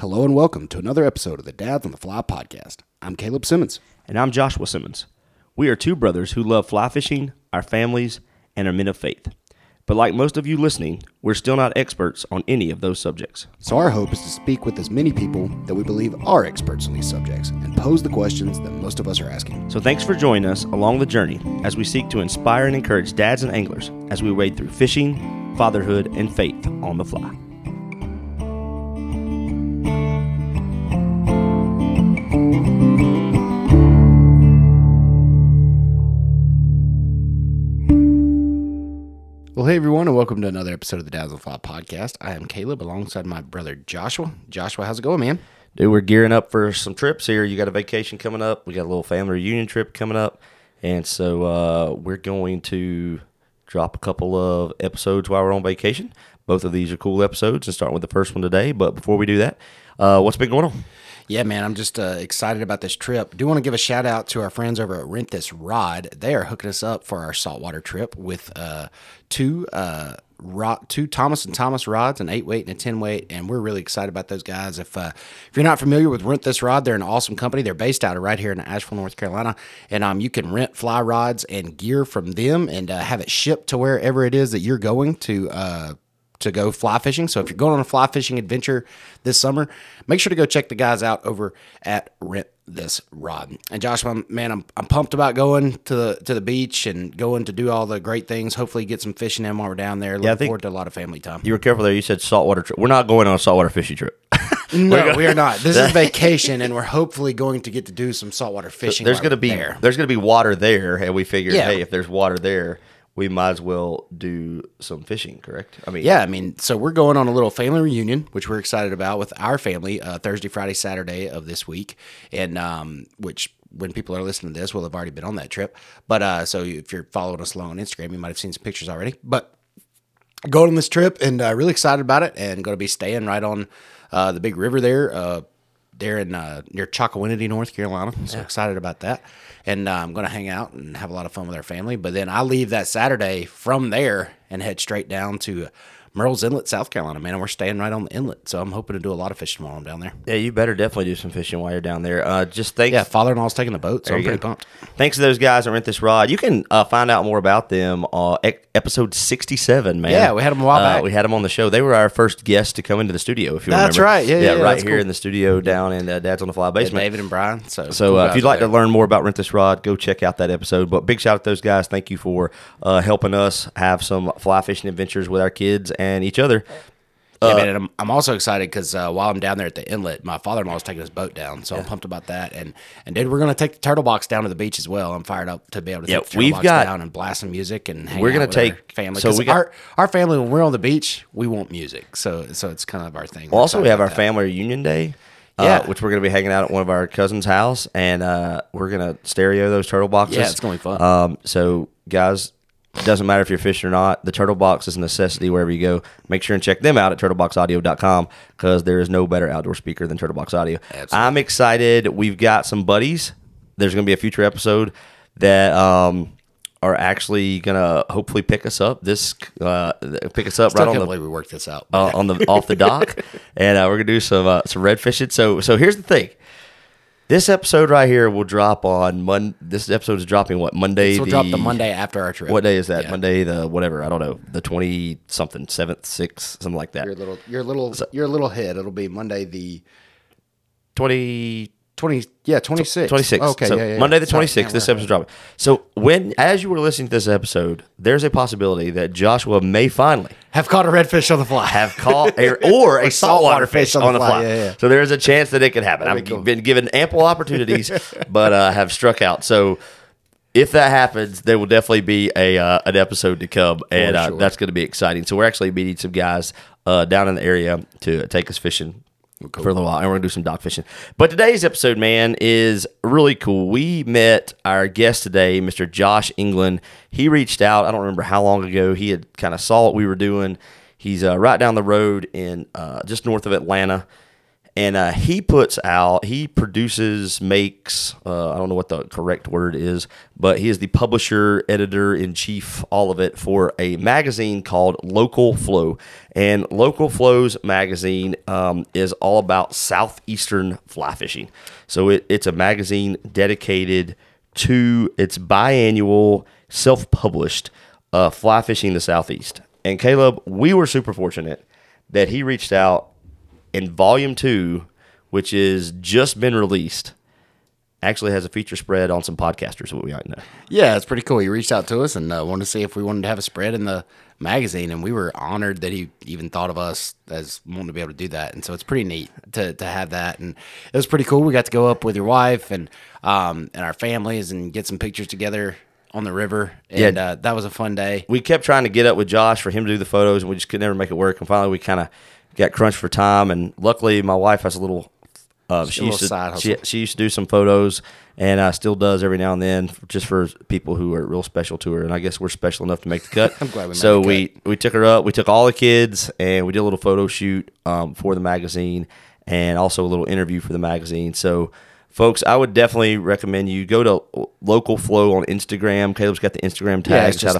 Hello and welcome to another episode of the Dads on the Fly podcast. I'm Caleb Simmons. And I'm Joshua Simmons. We are two brothers who love fly fishing, our families, and are men of faith. But like most of you listening, we're still not experts on any of those subjects. So our hope is to speak with as many people that we believe are experts on these subjects and pose the questions that most of us are asking. So thanks for joining us along the journey as we seek to inspire and encourage dads and anglers as we wade through fishing, fatherhood, and faith on the fly. Well, hey everyone, and welcome to another episode of the Dads on the Fly podcast. I am Caleb alongside my brother Joshua. Joshua, how's it going, man? Dude, we're gearing up for some trips here. You got a vacation coming up. We got a little family reunion trip coming up. And so we're going to drop a couple of episodes while we're on vacation. Both of these are cool episodes, and starting with the first one today. But before we do that, what's been going on? Yeah, man, I'm just excited about this trip. Do want to give a shout out to our friends over at Rent This Rod. They are hooking us up for our saltwater trip with two Thomas & Thomas rods, an 8-weight and a 10-weight, and we're really excited about those guys. If you're not familiar with Rent This Rod, they're an awesome company. They're based out of right here in Asheville, North Carolina, and you can rent fly rods and gear from them and have it shipped to wherever it is that you're going to go fly fishing. So if you're going on a fly fishing adventure this summer, make sure to go check the guys out over at Rent This Rod. And Joshua, man, I'm pumped about going to the beach and going to do all the great things. Hopefully get some fishing in while we're down there. Looking forward to a lot of family time. You were careful there. You said saltwater trip. We're not going on a saltwater fishing trip. No, we are not. This is vacation, and we're hopefully going to get to do some saltwater fishing. There's going to be water there, and we figured, hey, if there's water there, we might as well do some fishing, correct? So we're going on a little family reunion, which we're excited about with our family, Thursday, Friday, Saturday of this week, and which when people are listening to this, will have already been on that trip. But so if you're following us along on Instagram, you might have seen some pictures already. But going on this trip, and really excited about it, and going to be staying right on the big river there. There in near Chocowinity, North Carolina. So excited about that. And I'm going to hang out and have a lot of fun with our family. But then I leave that Saturday from there and head straight down to Murrells Inlet, South Carolina, man. And we're staying right on the inlet. So I'm hoping to do a lot of fishing while I'm down there. Yeah, you better definitely do some fishing while you're down there. Just thanks. Yeah, father-in-law's taking the boat, so I'm pretty pumped. Thanks to those guys at Rent This Rod. You can find out more about them episode 67, man. Yeah, we had them a while back. We had them on the show. They were our first guests to come into the studio, if you remember. That's right. Yeah, right here in the studio down in Dad's on the Fly basement. David and Brian. So if you'd like to learn more about Rent This Rod, go check out that episode. But big shout out to those guys. Thank you for helping us have some fly fishing adventures with our kids and each other. Yeah, man, and I'm also excited because while I'm down there at the inlet, my father-in-law is taking his boat down, so I'm pumped about that. And dude, we're going to take the turtle box down to the beach as well. I'm fired up to be able to take the turtle box down and blast some music and hang out with our family. So our family, when we're on the beach, we want music, so it's kind of our thing. Well, also, we have our family reunion day. Which we're going to be hanging out at one of our cousins' house, and we're going to stereo those turtle boxes. Yeah, it's going to be fun. So, guys, it doesn't matter if you're fishing or not. The turtle box is a necessity wherever you go. Make sure and check them out at turtleboxaudio.com because there is no better outdoor speaker than Turtlebox Audio. Absolutely. I'm excited. We've got some buddies. There's going to be a future episode that are actually going to hopefully pick us up. Right on the. We worked this out off the dock, and we're going to do some red fishing. So here's the thing. This episode right here will drop on Monday. This episode is dropping Monday? This will drop the Monday after our trip. What day is that? Yeah. Monday the whatever, I don't know, the 20-something, 7th, 6th, something like that. You're a little ahead. It'll be Monday the 26th. 26th. Okay, so Monday the 26th, this episode's dropping. So as you were listening to this episode, there's a possibility that Joshua may finally have caught a redfish on the fly. Have caught or a saltwater fish on the fly. Yeah. So there's a chance that it could happen. I've been given ample opportunities, but have struck out. So if that happens, there will definitely be an episode to come, and that's going to be exciting. So we're actually meeting some guys down in the area to take us fishing. Cool. For a little while, and we're going to do some dock fishing. But today's episode, man, is really cool. We met our guest today, Mr. Josh England. He reached out, I don't remember how long ago. He had kind of saw what we were doing. He's right down the road in just north of Atlanta, And he produces, makes, I don't know what the correct word is, but he is the publisher, editor in chief, all of it for a magazine called Local Flow. And Local Flow's magazine is all about southeastern fly fishing. So it's a magazine dedicated to its biannual, self-published fly fishing the Southeast. And Caleb, we were super fortunate that he reached out in volume 2, which is just been released, actually has a feature spread on some podcasters, what we might know. Yeah, it's pretty cool. He reached out to us and wanted to see if we wanted to have a spread in the magazine, and we were honored that he even thought of us as wanting to be able to do that. And so it's pretty neat to have that, and it was pretty cool. We got to go up with your wife and our families and get some pictures together on the river, and that was a fun day. We kept trying to get up with Josh for him to do the photos, and we just could never make it work. And finally, we kind of got crunched for time, and luckily, my wife has a little. She used to do some photos, and still does every now and then, just for people who are real special to her. And I guess we're special enough to make the cut. I'm glad we made so the cut. we took her up. We took all the kids, and we did a little photo shoot for the magazine, and also a little interview for the magazine. So, folks, I would definitely recommend you go to Local Flow on Instagram. Caleb's got the Instagram tag. Yeah, it's just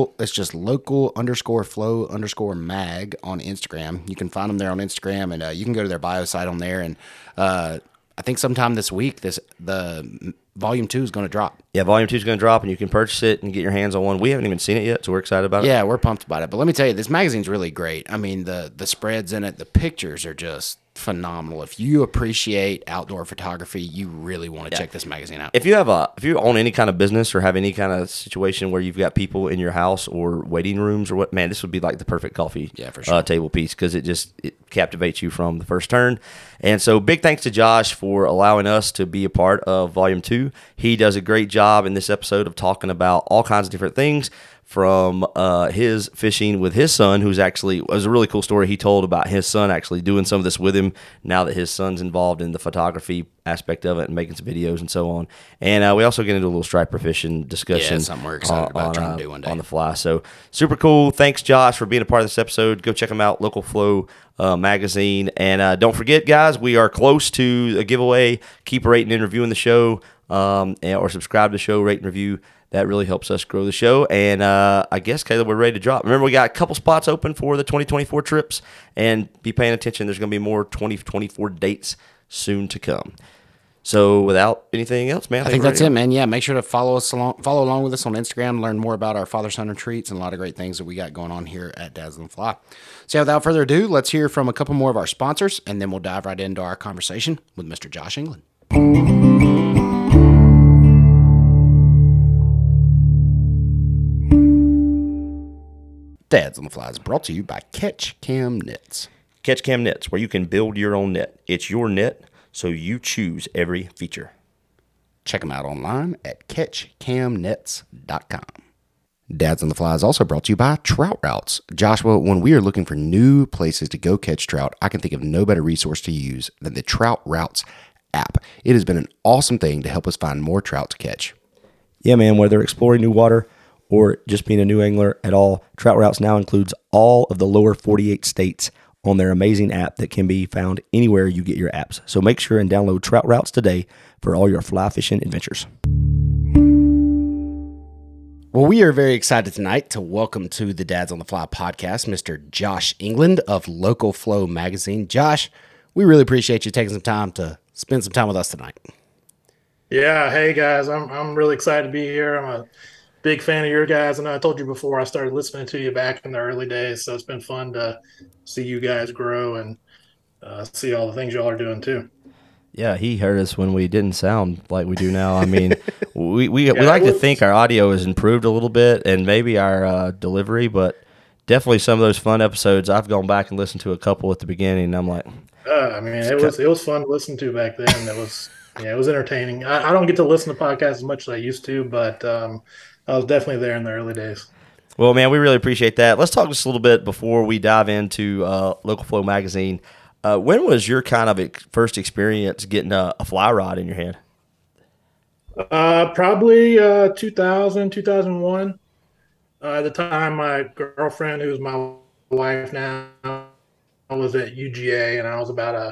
local_flow_mag on Instagram. You can find them there on Instagram, and you can go to their bio site on there. And I think sometime this week, the volume 2 is going to drop. Yeah, volume 2 is going to drop, and you can purchase it and get your hands on one. We haven't even seen it yet, so we're excited about it. Yeah, we're pumped about it. But let me tell you, this magazine's really great. I mean, the spreads in it, the pictures are just phenomenal. If you appreciate outdoor photography, you really want to check this magazine out. If you own any kind of business or have any kind of situation where you've got people in your house or waiting rooms or what, man, this would be like the perfect coffee for sure. Table piece, because it captivates you from the first turn. And so big thanks to Josh for allowing us to be a part of Volume 2. He does a great job in this episode of talking about all kinds of different things, from his fishing with his son, who's actually, it was a really cool story he told about his son actually doing some of this with him now that his son's involved in the photography aspect of it and making some videos and so on. And we also get into a little striper fishing discussion. Yeah, something we're excited about trying to do one day. On the fly. So super cool. Thanks, Josh, for being a part of this episode. Go check him out, Local Flow magazine. And don't forget, guys, we are close to a giveaway. Keep rating and reviewing the show, or subscribe to the show, rate and review. That really helps us grow the show. And I guess, Caleb, we're ready to drop. Remember, we got a couple spots open for the 2024 trips. And be paying attention. There's going to be more 2024 dates soon to come. So without anything else, man. I think that's it, man. Yeah, make sure to follow along with us on Instagram, learn more about our father-son retreats and a lot of great things that we got going on here at Dads on the Fly. So without further ado, let's hear from a couple more of our sponsors, and then we'll dive right into our conversation with Mr. Josh England. Dads on the Fly is brought to you by Catch Cam Knits. Catch Cam Knits, where you can build your own net. It's your net, so you choose every feature. Check them out online at catchcamnets.com. Dads on the Fly is also brought to you by Trout Routes. Joshua, when we are looking for new places to go catch trout, I can think of no better resource to use than the Trout Routes app. It has been an awesome thing to help us find more trout to catch. Yeah, man, whether exploring new water or just being a new angler at all, Trout Routes now includes all of the lower 48 states on their amazing app that can be found anywhere you get your apps. So make sure and download Trout Routes today for all your fly fishing adventures. Well, we are very excited tonight to welcome to the Dads on the Fly podcast, Mr. Josh England of Local Flow magazine. Josh, we really appreciate you taking some time to spend some time with us tonight. Yeah, hey guys, I'm really excited to be here. I'm a big fan of your guys. And I told you before, I started listening to you back in the early days. So it's been fun to see you guys grow and see all the things y'all are doing too. Yeah, he heard us when we didn't sound like we do now. I mean, we like to think our audio has improved a little bit and maybe our delivery, but definitely some of those fun episodes, I've gone back and listened to a couple at the beginning, and I'm like... I mean, it was fun to listen to back then. It was entertaining. I don't get to listen to podcasts as much as I used to, but I was definitely there in the early days. Well, man, we really appreciate that. Let's talk just a little bit before we dive into Local Flow magazine. When was your kind of first experience getting a fly rod in your hand? Probably 2000, 2001. At the time, my girlfriend, who's my wife now, was at UGA, and I was about a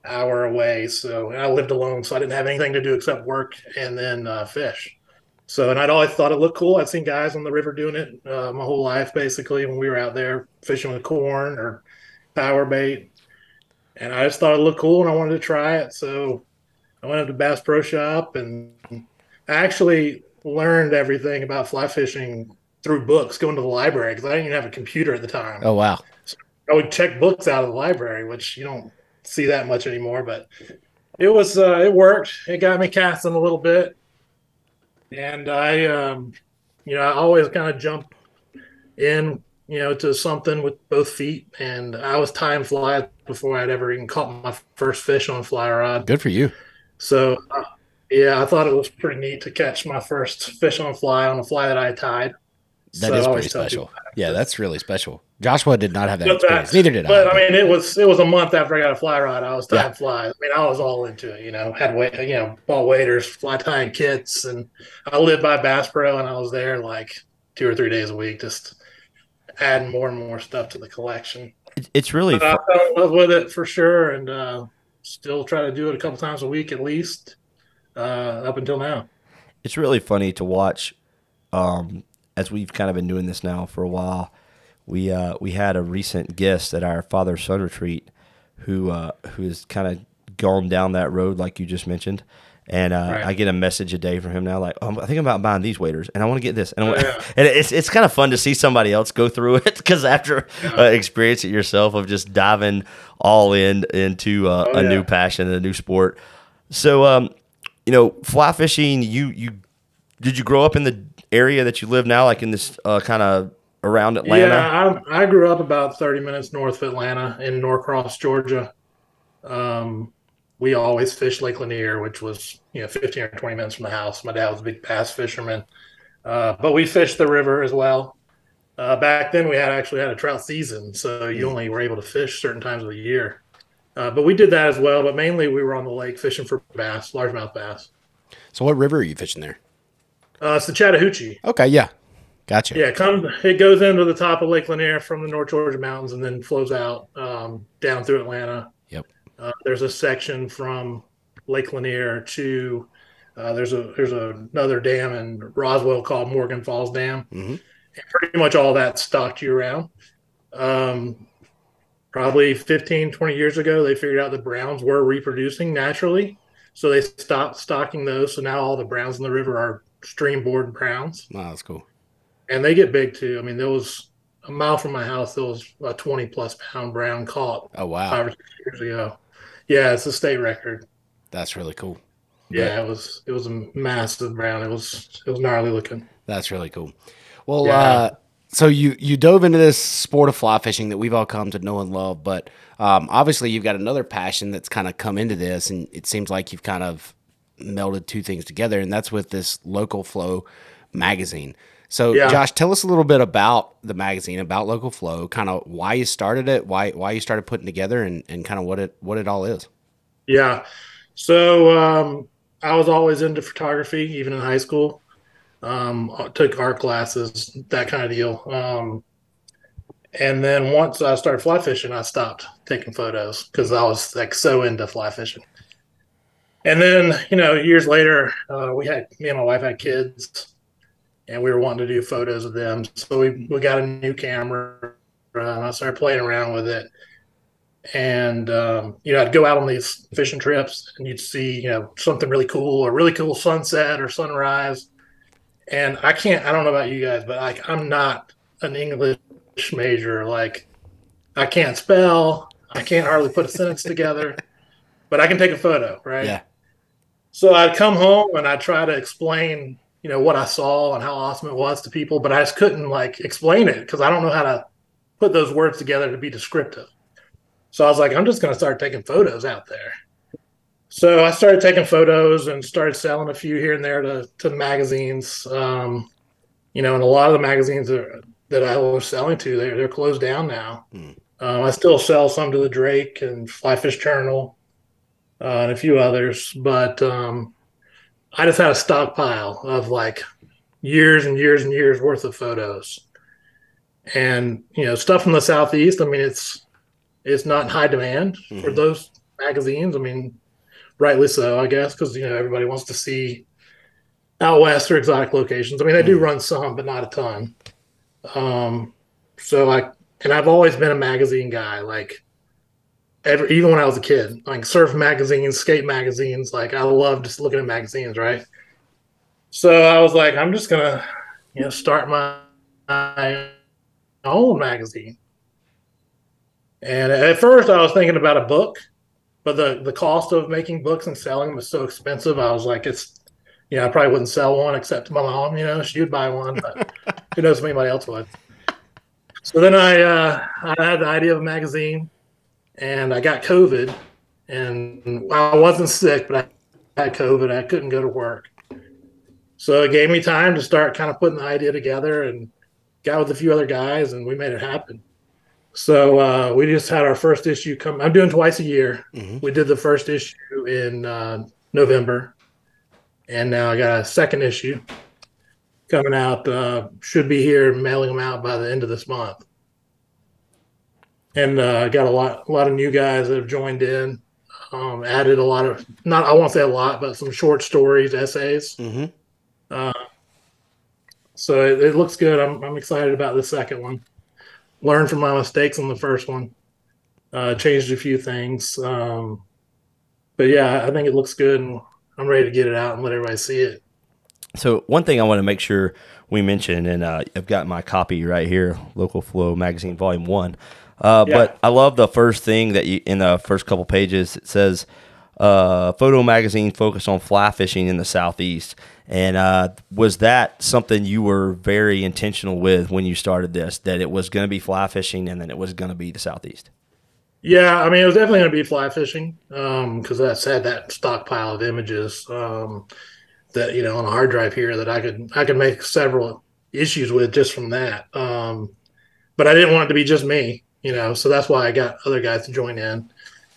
hour away. So I lived alone, so I didn't have anything to do except work and then fish. So, and I'd always thought it looked cool. I'd seen guys on the river doing it my whole life, basically, when we were out there fishing with corn or power bait. And I just thought it looked cool and I wanted to try it. So I went up to Bass Pro Shop and I actually learned everything about fly fishing through books, going to the library because I didn't even have a computer at the time. Oh, wow. So I would check books out of the library, which you don't see that much anymore. But it worked. It got me casting a little bit, and I always kind of jump in, to something with both feet. And I was tying flies before I'd ever even caught my first fish on a fly rod. Good for you. So, yeah, I thought it was pretty neat to catch my first fish on a fly that I tied. That is pretty special. Yeah, that's really special. Joshua did not have that experience. Neither did I. But I mean, it was a month after I got a fly rod. I was tying flies. I mean, I was all into it. Had ball waders, fly tying kits, and I lived by Bass Pro, and I was there like 2 or 3 days a week, just adding more and more stuff to the collection. It's really. I fell in love with it for sure, and still try to do it a couple times a week at least, up until now. It's really funny to watch. As we've kind of been doing this now for a while, we had a recent guest at our father-son retreat who has kind of gone down that road like you just mentioned, and right. I get a message a day from him now like, I think about buying these waders, and I want to get this, and and it's kind of fun to see somebody else go through it because after experience it yourself of just diving all into a new passion, a new sport. So fly fishing, did you grow up in the area that you live now, like in this kind of around Atlanta? Yeah, I grew up about 30 minutes north of Atlanta in Norcross, Georgia. We always fished Lake Lanier, which was 15 or 20 minutes from the house. My dad was a big bass fisherman, but we fished the river as well. Back then, we actually had a trout season, so you only were able to fish certain times of the year. But we did that as well, but mainly we were on the lake fishing for bass, largemouth bass. So what river are you fishing there? It's the Chattahoochee. Okay, yeah. Gotcha. Yeah, it goes into the top of Lake Lanier from the North Georgia mountains and then flows out down through Atlanta. Yep. There's a section from Lake Lanier to there's another dam in Roswell called Morgan Falls Dam. Mm-hmm. And pretty much all that stocked year round. Probably 15, 20 years ago, they figured out that browns were reproducing naturally. So they stopped stocking those. So now all the browns in the river are stream board browns. Wow, that's cool. And they get big too. I mean, there was a mile from my house, there was a 20+ pound brown caught. Oh, wow. 5 or 6 years ago. Yeah, it's a state record. That's really cool. Yeah, it was a massive brown. It was gnarly looking. That's really cool. Well, so you dove into this sport of fly fishing that we've all come to know and love, but obviously you've got another passion that's kind of come into this, and it seems like you've kind of melded two things together, and that's with this Local Flow magazine. So, Josh, tell us a little bit about the magazine, about Local Flow, kind of why you started it, why you started putting together, and kind of what it all is. Yeah. So I was always into photography, even in high school. Took art classes, that kind of deal. And then once I started fly fishing, I stopped taking photos because I was like so into fly fishing. And then, years later, me and my wife had kids, and we were wanting to do photos of them. So we got a new camera, and I started playing around with it. And, I'd go out on these fishing trips, and you'd see, something really cool, a really cool sunset or sunrise. And I don't know about you guys, but I'm not an English major. Like, I can't spell. I can't hardly put a sentence together, but I can take a photo, right? Yeah. So I'd come home and I'd try to explain, what I saw and how awesome it was to people, but I just couldn't explain it because I don't know how to put those words together to be descriptive. So I was like, I'm just going to start taking photos out there. So I started taking photos and started selling a few here and there to magazines. And a lot of the magazines that I was selling to, they're closed down now. I still sell some to the Drake and Fly Fish Journal and a few others, but I just had a stockpile of years and years and years worth of photos. And stuff from the Southeast. I mean, it's not in high demand for those magazines. I mean, rightly so, I guess, because everybody wants to see out west or exotic locations. I mean, they do run some, but not a ton. So I've always been a magazine guy. Like, even when I was a kid, like surf magazines, skate magazines. Like, I love just looking at magazines, right? So I was like, I'm just gonna, start my own magazine. And at first, I was thinking about a book, but the cost of making books and selling them was so expensive. I was like, I probably wouldn't sell one except to my mom. She would buy one, but who knows if anybody else would. So then I had the idea of a magazine, and I got COVID, and I wasn't sick, but I had COVID. I couldn't go to work. So it gave me time to start kind of putting the idea together, and got with a few other guys, and we made it happen. So we just had our first issue come. I'm doing twice a year. Mm-hmm. We did the first issue in November, and now I got a second issue coming out. Should be here, mailing them out by the end of this month. And I got a lot of new guys that have joined in. Added a lot of, not, I won't say a lot, but some short stories, essays. Mm-hmm. So it looks good. I'm excited about the second one. Learned from my mistakes on the first one. Changed a few things. But yeah, I think it looks good, and I'm ready to get it out and let everybody see it. So one thing I want to make sure we mention, and I've got my copy right here, Local Flow Magazine Volume 1. But I love the first thing that in the first couple pages, it says, photo magazine focused on fly fishing in the Southeast. And was that something you were very intentional with when you started this, that it was going to be fly fishing and then it was going to be the Southeast? Yeah, I mean, it was definitely going to be fly fishing because that's had that stockpile of images that, on a hard drive here that I could make several issues with just from that. But I didn't want it to be just me. So that's why I got other guys to join in.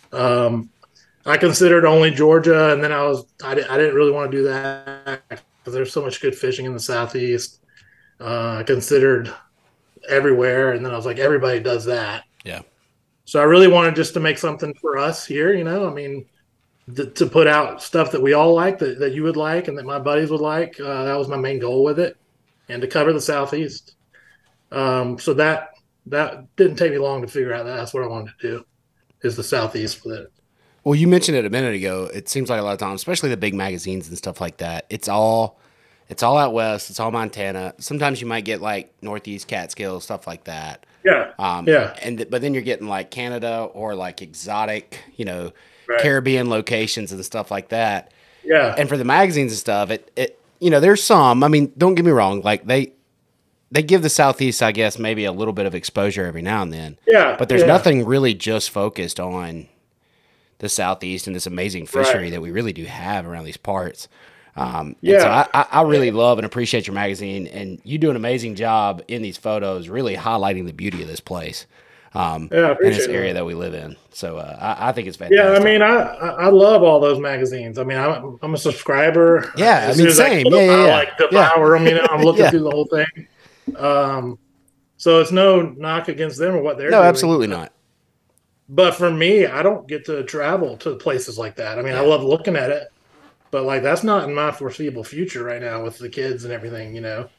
I considered only Georgia, and then I didn't really want to do that because there's so much good fishing in the Southeast. I considered everywhere, and then I was like, everybody does that. Yeah. So I really wanted just to make something for us here, I mean, to put out stuff that we all like, that you would like, and that my buddies would like. That was my main goal with it, and to cover the Southeast. So that didn't take me long to figure out that's what I wanted to do, is the Southeast with it. Well, you mentioned it a minute ago. It seems like a lot of times, especially the big magazines and stuff like that, it's all out west. It's all Montana. Sometimes you might get like Northeast Catskills, stuff like that. Yeah. But then you're getting like Canada or like exotic, right. Caribbean locations and stuff like that. Yeah. And for the magazines and stuff, it there's some. I mean, don't get me wrong. Like they give the Southeast, I guess, maybe a little bit of exposure every now and then. Yeah. But there's nothing really just focused on the Southeast and this amazing fishery that we really do have around these parts. So I really love and appreciate your magazine, and you do an amazing job in these photos, really highlighting the beauty of this place. In this area that we live in. So I think it's fantastic. Yeah, I mean, I love all those magazines. I mean, I'm a subscriber. Yeah, I mean, same. I like devour them. I'm looking through the whole thing. So it's no knock against them or what they're doing. No, absolutely not. But for me, I don't get to travel to places like that. I mean, I love looking at it, but like that's not in my foreseeable future right now with the kids and everything,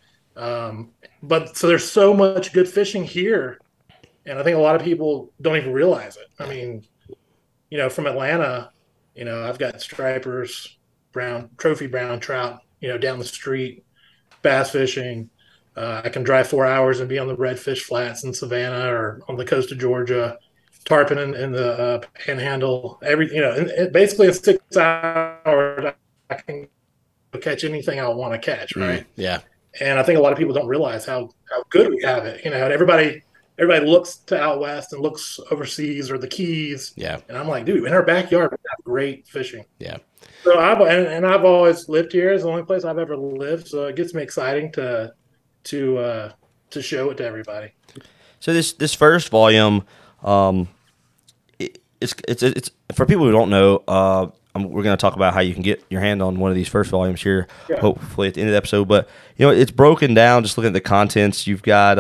But so there's so much good fishing here, and I think a lot of people don't even realize it. I mean, from Atlanta, I've got stripers, trophy brown trout, down the street, bass fishing. I can drive 4 hours and be on the redfish flats in Savannah or on the coast of Georgia. Tarpon in the Panhandle, basically in 6 hours, I can catch anything I want to catch, right? Yeah. And I think a lot of people don't realize how good we have it. And everybody looks to out west and looks overseas or the Keys. Yeah. And I'm like, dude, in our backyard, we have great fishing. Yeah. So I've always lived here. It's the only place I've ever lived. So it gets me exciting to show it to everybody. So this first volume, it's for people who don't know. We're going to talk about how you can get your hand on one of these first volumes here, hopefully at the end of the episode. But it's broken down. Just looking at the contents, you've got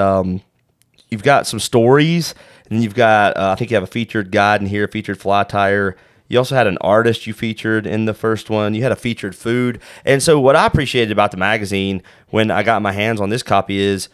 some stories, and you've got I think you have a featured guide in here, featured fly tire. You also had an artist you featured in the first one. You had a featured food. And so what I appreciated about the magazine when I got my hands on this copy is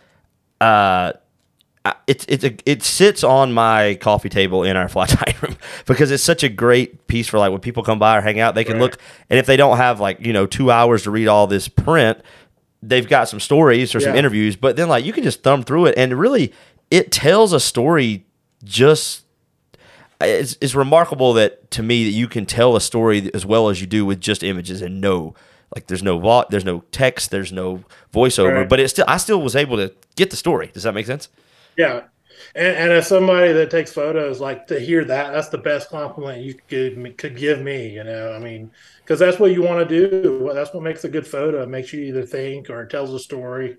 it sits on my coffee table in our fly tying room because it's such a great piece for like when people come by or hang out, they can look. And if they don't have 2 hours to read all this print, they've got some stories or some interviews, but then like you can just thumb through it and really it tells a story. Just it's remarkable that to me that you can tell a story as well as you do with just images and there's no text, there's no voiceover, but I still was able to get the story. Does that make sense? Yeah. And as somebody that takes photos, like to hear that's the best compliment you could give me, I mean, because that's what you want to do. That's what makes a good photo. It makes you either think or it tells a story.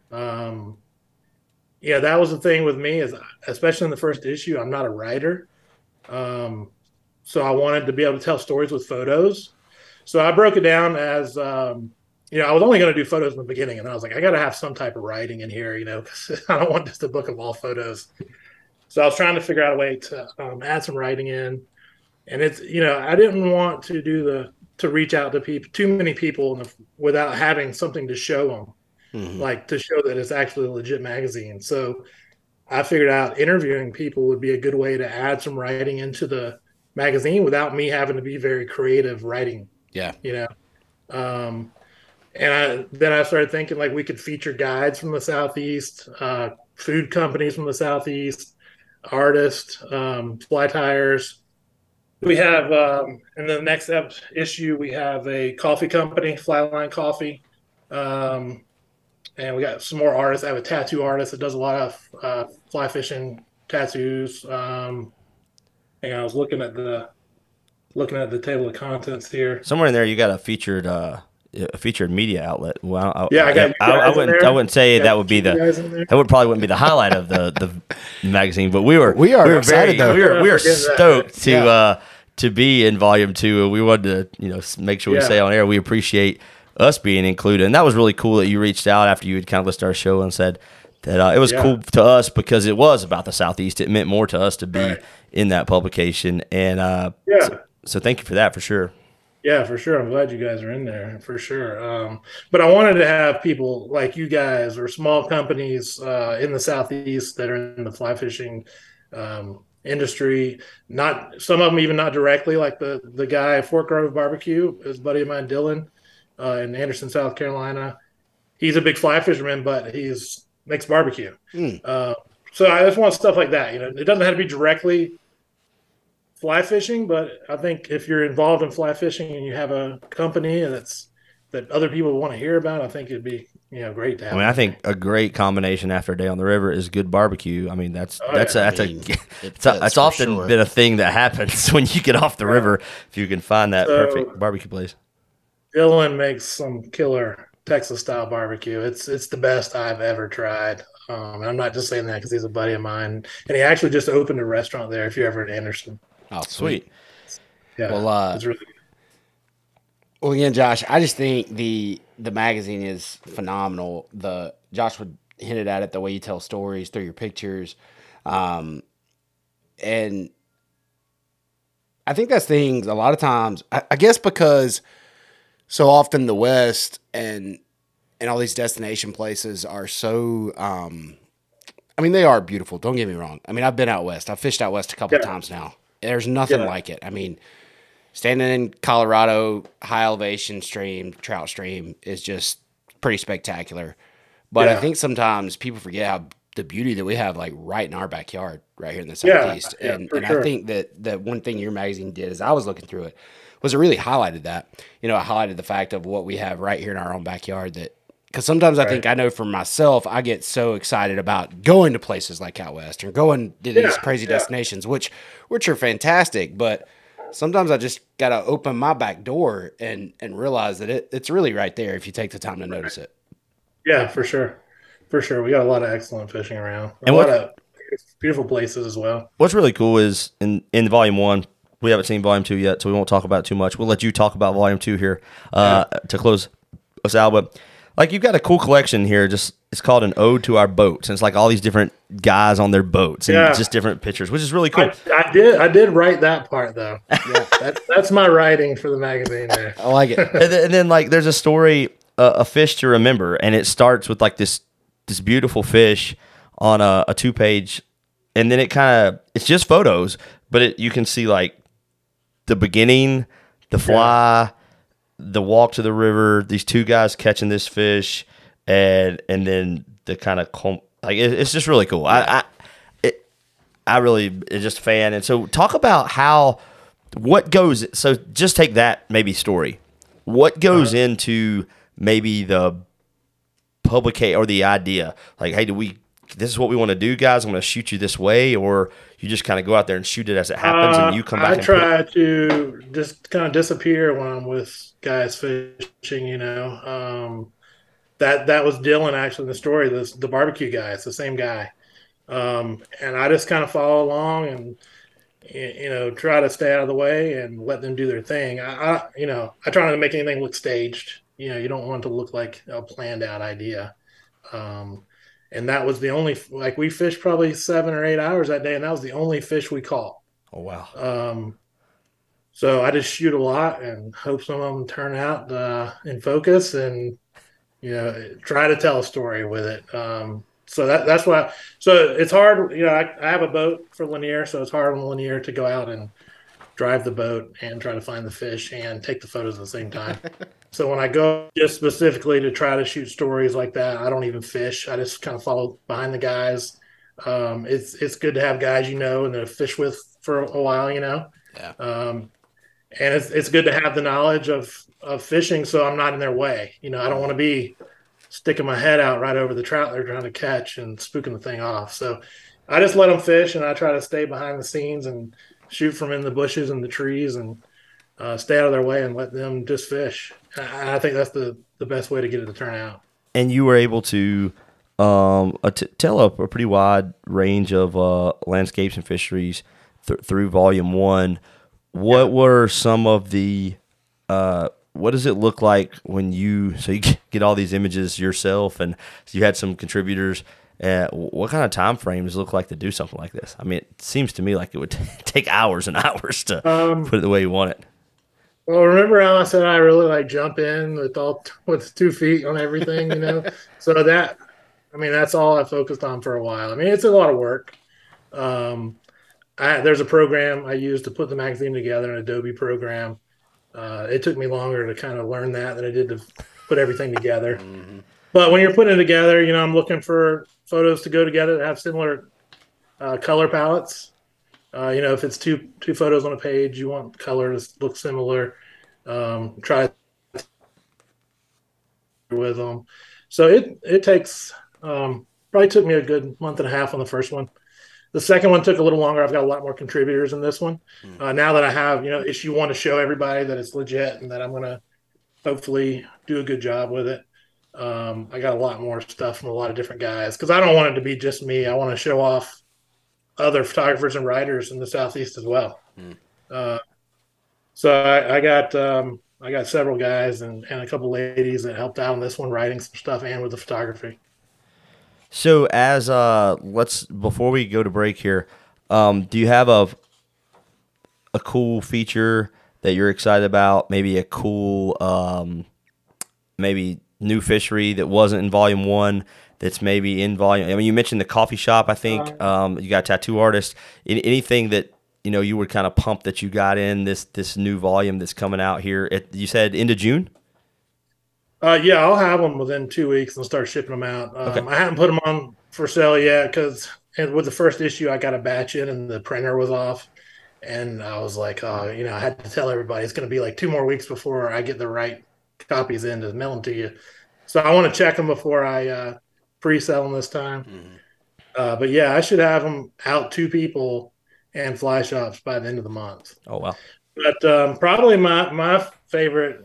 That was the thing with me is, especially in the first issue, I'm not a writer. So I wanted to be able to tell stories with photos. So I broke it down as, I was only going to do photos in the beginning. And I was like, I got to have some type of writing in here, because I don't want just a book of all photos. So I was trying to figure out a way to add some writing in. And it's, I didn't want to reach out to too many people without having something to show them. Mm-hmm. Like to show that it's actually a legit magazine. So I figured out interviewing people would be a good way to add some writing into the magazine without me having to be very creative writing. Yeah. And then I started thinking like we could feature guides from the Southeast, food companies from the Southeast, artists, fly tires. We have, in the next issue, we have a coffee company, Flyline Coffee. And we got some more artists. I have a tattoo artist that does a lot of fly fishing tattoos. And I was looking at the table of contents here. Somewhere in there, you got a featured media outlet. Well, I wouldn't say that would be wouldn't be the highlight of the magazine, but we are excited though. We are stoked to be in volume 2, and we wanted to make sure we say on air we appreciate us being included. And that was really cool that you reached out after you had kind of listened to our show and said that it was cool to us because it was about the Southeast. It meant more to us to be in that publication. And so thank you for that, for sure. Yeah, for sure. I'm glad you guys are in there, for sure. But I wanted to have people like you guys or small companies in the Southeast that are in the fly fishing industry. Not some of them even not directly, like the guy at Fort Grove Barbecue, his buddy of mine, Dylan, in Anderson, South Carolina. He's a big fly fisherman, but makes barbecue. So I just want stuff like that. It doesn't have to be directly fly fishing, but I think if you're involved in fly fishing and you have a company that other people want to hear about, I think it'd be great to have. I mean, I think a great combination after a day on the river is good barbecue. I mean, it's often been a thing that happens when you get off the river if you can find that perfect barbecue place. Dylan makes some killer Texas style barbecue. It's the best I've ever tried. And I'm not just saying that because he's a buddy of mine, and he actually just opened a restaurant there. If you're ever in Anderson. Oh, sweet. Yeah. Well, it's really good. Well, again, Josh, I just think the magazine is phenomenal. Josh would hinted at it, the way you tell stories through your pictures, and I think that's things a lot of times. I guess because so often the West and all these destination places are so. I mean, they are beautiful. Don't get me wrong. I mean, I've been out west. I've fished out west a couple of times now. There's nothing like it. I mean, standing in Colorado, high elevation stream, trout stream is just pretty spectacular. But I think sometimes people forget how the beauty that we have, like right in our backyard, right here in the Southeast. And I think that one thing your magazine did, as I was looking through it, was it really highlighted that. It highlighted the fact of what we have right here in our own backyard. That because sometimes I think I know for myself, I get so excited about going to places like out west or going to these crazy destinations, which are fantastic, but sometimes I just got to open my back door and realize that it's really right there if you take the time to notice it. Yeah, for sure. For sure. We got a lot of excellent fishing around. A lot of beautiful places as well. What's really cool is in volume 1, we haven't seen volume 2 yet, so we won't talk about it too much. We'll let you talk about volume 2 here to close us out. But like you've got a cool collection here, just it's called An Ode to Our Boats, and it's like all these different guys on their boats and just different pictures, which is really cool. I did write that part though. Yeah, that's my writing for the magazine there. I like it. And then like there's a story, a fish to remember, and it starts with like this beautiful fish on a 2-page, and then it's just photos, but you can see like the beginning, the fly, the walk to the river, these two guys catching this fish, and then the kind of like it's just really cool. I really am just a fan. And so talk about what goes. So just take that maybe story. What goes into maybe the publication or the idea? Like, hey, this is what we want to do, guys. I'm going to shoot you this way, or you just kind of go out there and shoot it as it happens, and you come back. I try to just kind of disappear when I'm with guys fishing. That was Dylan actually in the story. The barbecue guy, it's the same guy, and I just kind of follow along and try to stay out of the way and let them do their thing. I try not to make anything look staged. You don't want it to look like a planned out idea. And that was the only, like, we fished probably 7 or 8 hours that day, and that was the only fish we caught. Oh wow. So I just shoot a lot and hope some of them turn out in focus, and try to tell a story with it. So that's why. So it's hard. I have a boat for Lanier, so it's hard on Lanier to go out and drive the boat and try to find the fish and take the photos at the same time. So when I go just specifically to try to shoot stories like that, I don't even fish. I just kind of follow behind the guys. It's good to have guys and to fish with for a while. Yeah. And it's good to have the knowledge of fishing, so I'm not in their way. I don't want to be sticking my head out right over the trout they're trying to catch and spooking the thing off. So I just let them fish, and I try to stay behind the scenes and shoot from in the bushes and the trees and stay out of their way and let them just fish. I think that's the best way to get it to turn out. And you were able to tell a pretty wide range of landscapes and fisheries through Volume 1. What were some of the what does it look like when you get all these images yourself, and you had some contributors? What kind of time frames look like to do something like this? I mean, it seems to me like it would take hours and hours to put it the way you want it. Well, remember how I said I really like jump in with 2 feet on everything, So that's all I focused on for a while. I mean, it's a lot of work. There's a program I use to put the magazine together, an Adobe program. It took me longer to kind of learn that than it did to put everything together. Mm-hmm. But when you're putting it together, I'm looking for photos to go together that have similar color palettes. If it's two photos on a page, you want color to look similar. Try with them. So it takes probably took me a good month and a half on the first one. The second one took a little longer. I've got a lot more contributors in this one. Now that I have, issue 1 to show everybody that it's legit and that I'm going to hopefully do a good job with it. I got a lot more stuff from a lot of different guys because I don't want it to be just me. I want to show off other photographers and writers in the Southeast as well. So I got several guys and a couple ladies that helped out on this one, writing some stuff and with the photography. So as before we go to break here, do you have a cool feature that you're excited about? Maybe a cool maybe new fishery that wasn't in Volume 1 that's maybe in Volume. I mean, you mentioned the coffee shop. I think you got a tattoo artist. Anything that you were kind of pumped that you got in this new volume that's coming out here? You said end of June. Yeah, I'll have them within 2 weeks and start shipping them out. Okay. I haven't put them on for sale yet because with the first issue, I got a batch in and the printer was off. And I was like, I had to tell everybody it's going to be like 2 more weeks before I get the right copies in to mail them to you. So I want to check them before I pre-sell them this time. Mm-hmm. But yeah, I should have them out to people and fly shops by the end of the month. Oh, wow. But probably my favorite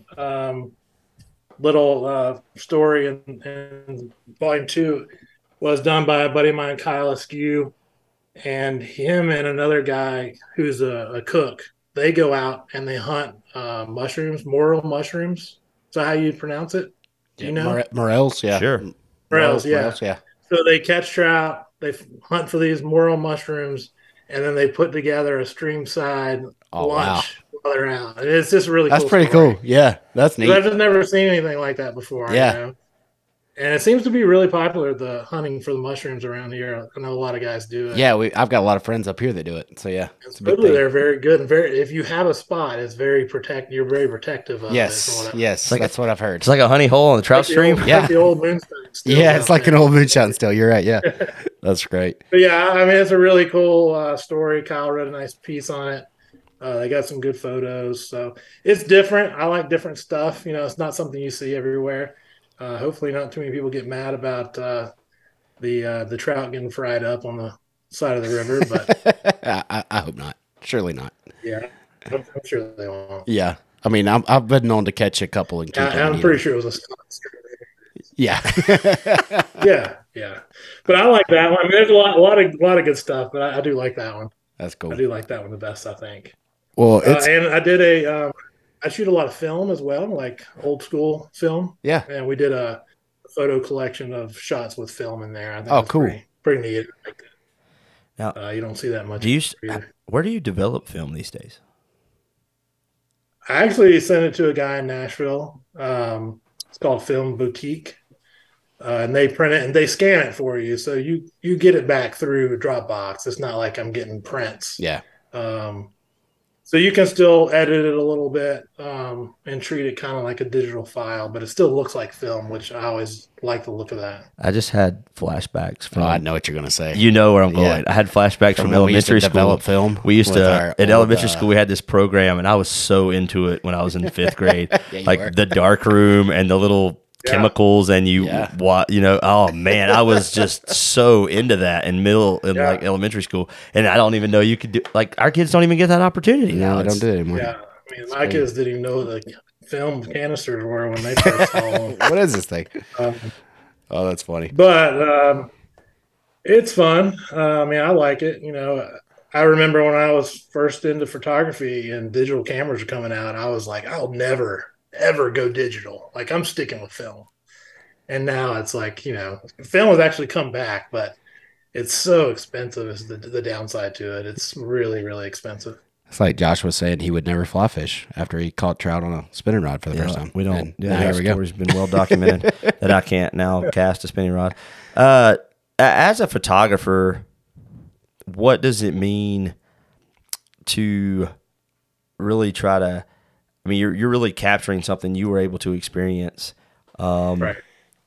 little story in Volume 2 was done by a buddy of mine, Kyle Askew, and him and another guy who's a cook. They go out and they hunt mushrooms, morel mushrooms. Is that how you pronounce it? Do you know? Morels, yeah. Sure. Morels, yeah. Morels, yeah. So they catch trout, they hunt for these morel mushrooms, and then they put together a streamside Oh wow, lunch while they're out. And it's just a really that's cool pretty story. cool. Yeah, that's 'Cause I've neat. just never seen anything like that before, you Yeah, know. And it seems to be really popular, the hunting for the mushrooms around here. I know a lot of guys do it. yeah. I've got a lot of friends up here that do it. So yeah, And it's a big supposedly thing. they're very good and very. If you have a spot, it's very you're very protective of it. Yes, yes, like that's what I've heard. It's like a honey hole on the trout stream. Old, Yeah. like the old moonstone. Yeah, it's like an old moonshine still. You're right. Yeah, that's great. But yeah, I mean, it's a really cool story. Kyle wrote a nice piece on it. They got some good photos, so it's different. I like different stuff. You know, it's not something you see everywhere. Hopefully, not too many people get mad about the trout getting fried up on the side of the river, but I hope not. Surely not. yeah, I'm sure they won't. Yeah, I mean, I've been known to catch a couple and keep them. I'm and eat pretty them. sure it was a Scott. Yeah, Yeah. But I like that one. I mean, there's a lot of good stuff, but I do like that one. that's cool. I do like that one the best, I think. Well, it's And I shoot a lot of film as well, like old school film. yeah. And we did a photo collection of shots with film in there. I think Oh, it's cool. pretty neat. I like that. Now, You don't see that much. do you? either. Where do you develop film these days? I actually sent it to a guy in Nashville. It's called Film Boutique. And they print it and they scan it for you, so you get it back through Dropbox. It's not like I'm getting prints. Yeah, So you can still edit it a little bit and treat it kind of like a digital file, but it still looks like film, which I always like the look of that. I just had flashbacks from. oh, I know what you're gonna say. You know where I'm going. Yeah. I had flashbacks from when we used to elementary school. develop film We used with to our in old, elementary school. We had this program, and I was so into it when I was in 5th grade. Yeah, you like were. the dark room and the little chemicals, and Yeah. oh man, I was just so into that in like elementary school, and I don't even know you could do like our kids don't even get that opportunity No, now. I don't do it anymore. Yeah, I mean, my kids didn't even know what the film canisters were when they first saw them. What is this thing? Um, Oh, that's funny. But it's fun. I mean, I like it. You know, I remember when I was first into photography and digital cameras were coming out, I was like, I'll never, ever go digital. Like, I'm sticking with film. And now it's like, you know, film has actually come back, but it's so expensive is the downside to it. It's really, really expensive. It's like Josh was saying he would never fly fish after he caught trout on a spinning rod for the first time. We don't. And Yeah, now that here we go. story's been well documented that I can't now cast a spinning rod. As a photographer, what does it mean to really try to? I mean, you're really capturing something you were able to experience. Right.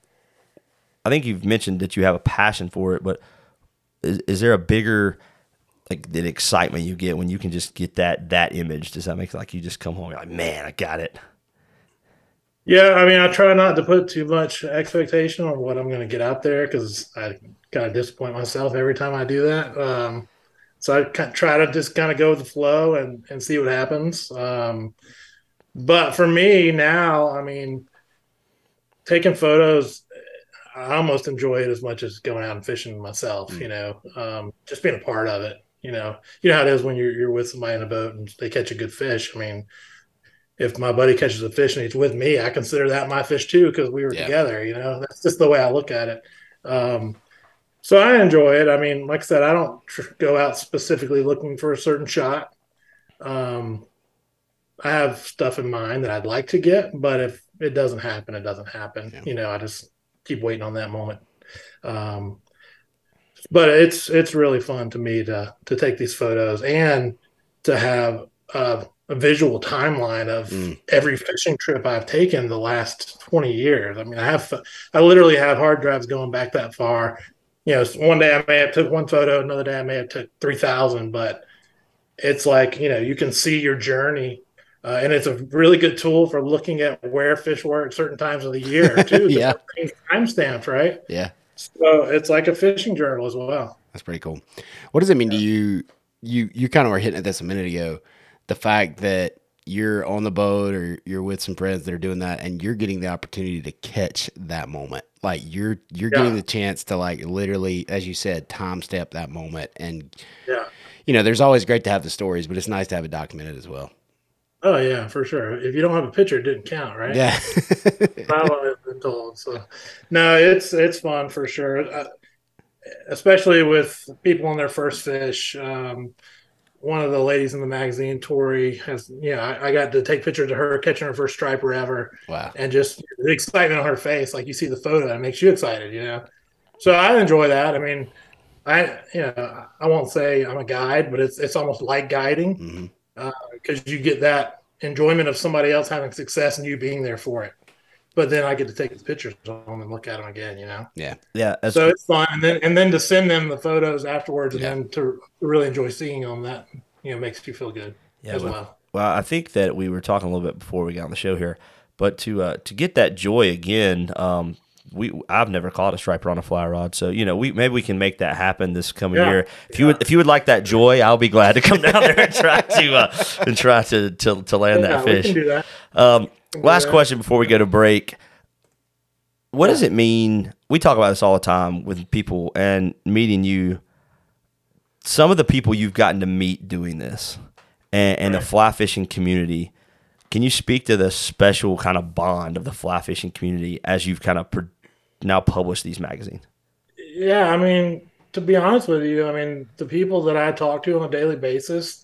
I think you've mentioned that you have a passion for it, but is there a bigger like the excitement you get when you can just get that image? Does that make it like you just come home and you're like, man, I got it? Yeah, I mean, I try not to put too much expectation on what I'm going to get out there because I kind of disappoint myself every time I do that. So I try to just kind of go with the flow and see what happens. But for me now, I mean, taking photos, I almost enjoy it as much as going out and fishing myself. You know, just being a part of it. You know how it is when you're with somebody in a boat and they catch a good fish. I mean, if my buddy catches a fish and he's with me, I consider that my fish too because we were together. You know, that's just the way I look at it. So I enjoy it. I mean, like I said, I don't go out specifically looking for a certain shot. I have stuff in mind that I'd like to get, but if it doesn't happen, it doesn't happen. Yeah. You know, I just keep waiting on that moment. But it's really fun to me to take these photos and to have a visual timeline of every fishing trip I've taken the last 20 years. I mean, I literally have hard drives going back that far. You know, one day I may have took one photo, another day I may have took 3,000, but it's like, you know, you can see your journey. And it's a really good tool for looking at where fish were at certain times of the year too. Yeah. Timestamps, right? Yeah. So it's like a fishing journal as well. That's pretty cool. What does it mean to you? You kind of were hitting at this a minute ago. The fact that you're on the boat or you're with some friends that are doing that and you're getting the opportunity to catch that moment. Like you're getting the chance to like literally, as you said, timestamp that moment. And, you know, there's always great to have the stories, but it's nice to have it documented as well. Oh yeah, for sure. If you don't have a picture, it didn't count, right? Yeah. Not what I've been told. So, no, it's fun for sure, especially with people on their first fish. One of the ladies in the magazine, Tori, has I got to take pictures of her catching her first striper ever, Wow. and just the excitement on her face, like you see the photo, it makes you excited. So I enjoy that. I mean, I won't say I'm a guide, but it's almost like guiding because you get that enjoyment of somebody else having success and you being there for it. But then I get to take the pictures of them and look at them again. Yeah. Yeah, that's So it's fun, and then to send them the photos afterwards, and Yeah. then to really enjoy seeing them, that makes you feel good as well. well. Well, I think that we were talking a little bit before we got on the show here, but to get that joy again, I've never caught a striper on a fly rod, so maybe we can make that happen this coming year. If you would like that joy, I'll be glad to come down there and try to land that fish. We can do that. Last question before we go to break. What does it mean? We talk about this all the time with people and meeting you. Some of the people you've gotten to meet doing this and the fly fishing community. Can you speak to the special kind of bond of the fly fishing community as you've kind of now published these magazines? Yeah, I mean, to be honest with you, I mean, the people that I talk to on a daily basis,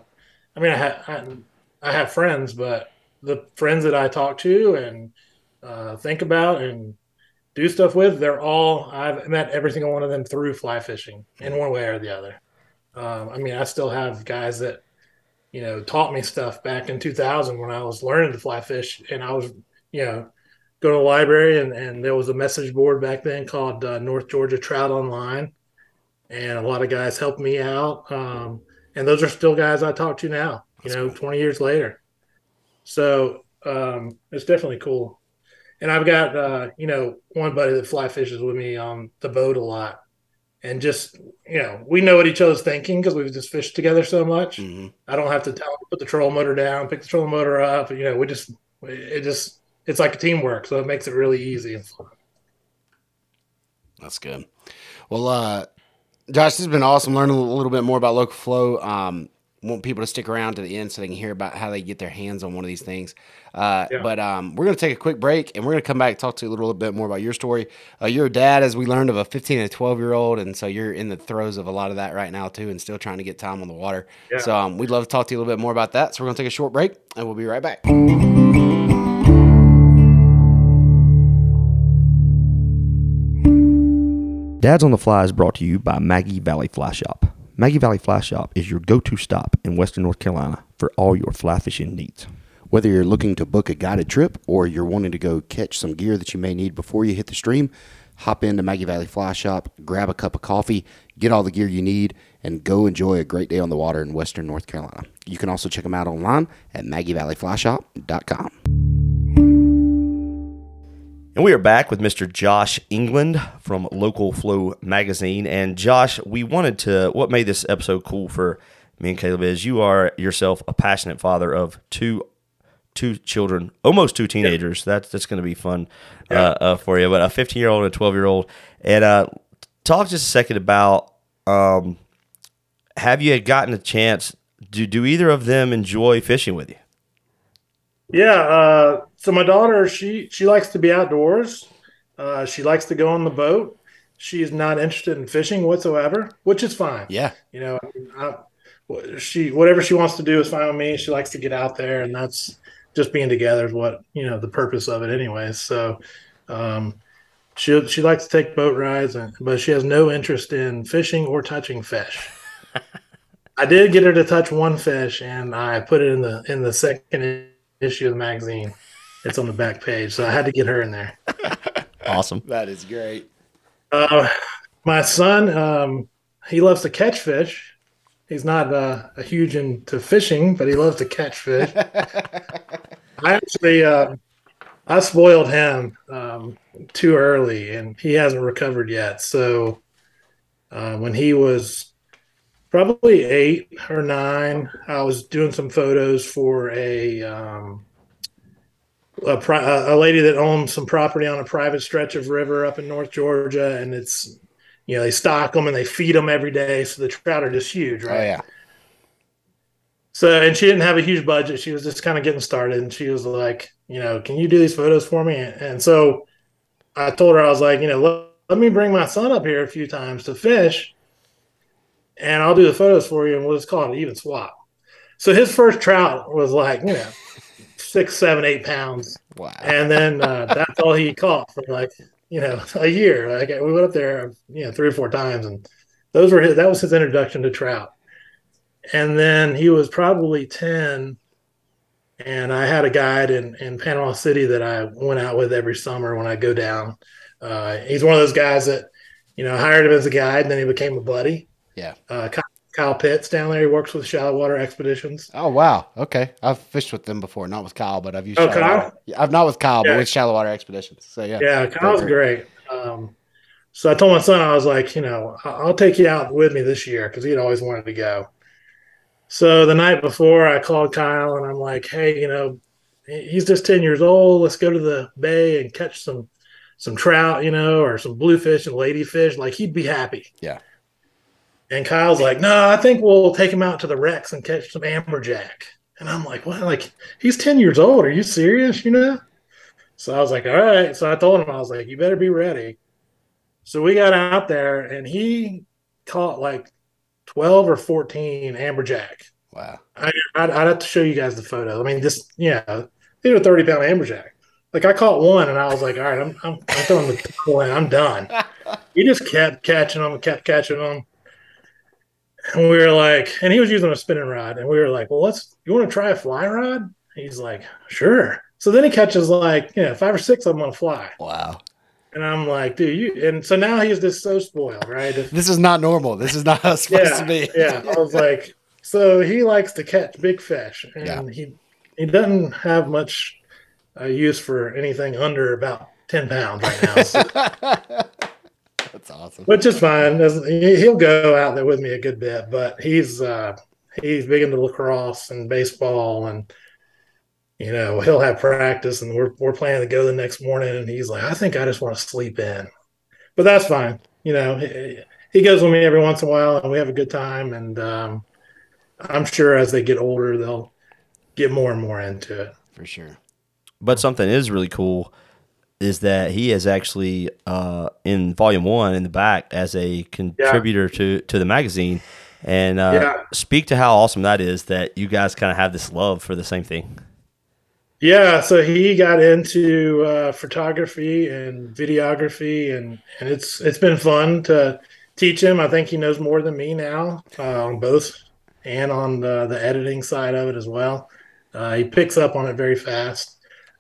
I have friends, but the friends that I talk to and think about and do stuff with, I've met every single one of them through fly fishing in one way or the other. I mean, I still have guys that taught me stuff back in 2000 when I was learning to fly fish, and I was go to the library, and there was a message board back then called North Georgia Trout Online, and a lot of guys helped me out. And those are still guys I talk to now, 20 years later. So it's definitely cool. And I've got, one buddy that fly fishes with me on the boat a lot. And just, we know what each other's thinking because we've just fished together so much. Mm-hmm. I don't have to tell him to put the trolling motor down, pick the trolling motor up. It's like a teamwork. So it makes it really easy and fun. That's good. Well, Josh, this has been awesome learning a little bit more about Local Flow. Want people to stick around to the end so they can hear about how they get their hands on one of these things. But we're going to take a quick break, and we're going to come back and talk to you a little bit more about your story. You're a dad, as we learned, of a 15 and a 12-year-old, and so you're in the throes of a lot of that right now, too, and still trying to get time on the water. Yeah. So we'd love to talk to you a little bit more about that. So we're going to take a short break, and we'll be right back. Dads on the Fly is brought to you by Maggie Valley Fly Shop. Maggie Valley Fly Shop is your go-to stop in Western North Carolina for all your fly fishing needs. Whether you're looking to book a guided trip or you're wanting to go catch some gear that you may need before you hit the stream, hop into Maggie Valley Fly Shop, grab a cup of coffee, get all the gear you need, and go enjoy a great day on the water in Western North Carolina. You can also check them out online at MaggieValleyFlyShop.com. And we are back with Mr. Josh England from Local Flow Magazine. And Josh, what made this episode cool for me and Caleb is you are yourself a passionate father of two children, almost two teenagers. Yeah. That's going to be fun for you. But a 15-year-old and a 12-year-old. And talk just a second about have you gotten a chance? Do either of them enjoy fishing with you? Yeah. So my daughter, she likes to be outdoors. She likes to go on the boat. She's not interested in fishing whatsoever, which is fine. Yeah. Whatever she wants to do is fine with me. She likes to get out there, and that's just being together is what, the purpose of it anyways. So, she likes to take boat rides, but she has no interest in fishing or touching fish. I did get her to touch one fish, and I put it in the second issue of the magazine. It's on the back page, so I had to get her in there. Awesome. That is great. My son, he loves to catch fish. He's not a huge into fishing, but he loves to catch fish. I spoiled him too early, and he hasn't recovered yet. So when he was probably 8 or 9, I was doing some photos for a lady that owns some property on a private stretch of river up in North Georgia, and it's they stock them and they feed them every day, so the trout are just huge, right? Oh yeah. So, and she didn't have a huge budget. She was just kind of getting started. And she was like, can you do these photos for me? And so I told her, I was like, let me bring my son up here a few times to fish and I'll do the photos for you. And we'll just call it an even swap. So his first trout was like, 6, 7, 8 pounds. Wow. And then that's all he caught for like, a year. Like we went up there, 3 or 4 times, and that was his introduction to trout. And then he was probably 10, and I had a guide in Panama City that I went out with every summer when I go down. He's one of those guys that, I hired him as a guide, and then he became a buddy. Yeah. Kyle Pitts down there. He works with Shallow Water Expeditions. Oh wow. Okay, I've fished with them before, not with Kyle, but I've used. Kyle. I've not with Kyle, but with Shallow Water Expeditions. So yeah. Yeah, Kyle's great. So I told my son, I was like, I'll take you out with me this year because he'd always wanted to go. So the night before, I called Kyle and I'm like, hey, he's just 10 years old. Let's go to the bay and catch some trout, or some bluefish and ladyfish. Like he'd be happy. Yeah. And Kyle's like, no, I think we'll take him out to the wrecks and catch some amberjack. And I'm like, what? Like he's 10 years old. Are you serious? So I was like, all right. So I told him, I was like, you better be ready. So we got out there and he caught like 12 or 14 amberjack. Wow. I'd have to show you guys the photo. I mean, these are 30-pound amberjack. Like I caught one and I was like, all right, I'm throwing the towel in. I'm done. He just kept catching them. And we were like, and he was using a spinning rod. And we were like, well, you want to try a fly rod? He's like, sure. So then he catches like, 5 or 6 of them on a fly. Wow. And I'm like, dude, and so now he's just so spoiled, right? This is not normal. This is not how it's supposed to be. Yeah. I was like, so he likes to catch big fish, and he doesn't have much use for anything under about 10 pounds right now. So. That's awesome. Which is fine. He'll go out there with me a good bit, but he's big into lacrosse and baseball, and he'll have practice, and we're planning to go the next morning, and he's like, I think I just want to sleep in, but that's fine. He goes with me every once in a while, and we have a good time, and I'm sure as they get older, they'll get more and more into it. For sure. But something is really cool is that he is actually in volume 1 in the back as a contributor to the magazine. And speak to how awesome that is that you guys kind of have this love for the same thing. Yeah, so he got into photography and videography, and it's been fun to teach him. I think he knows more than me now on both and on the editing side of it as well. He picks up on it very fast.